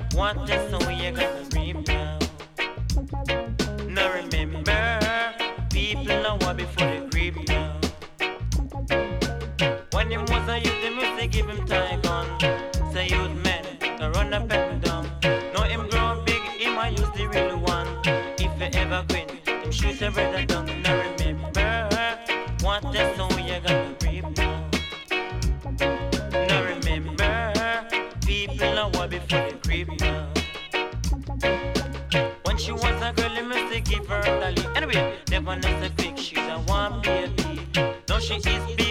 What the song you gonna reap now? Now remember, people know what before they creep now. When him was a youth, them used to give him tie gun. Say youth man, to run up and down. Now him grow big, him I use the real one. If you ever quit, him shoot your brother down. Now remember, what the song you gonna reap now? Now remember, people know what before they creep now. When she was a girl, he must give her dolly. Anyway, never knows a quick, she's a one baby. Now she is big.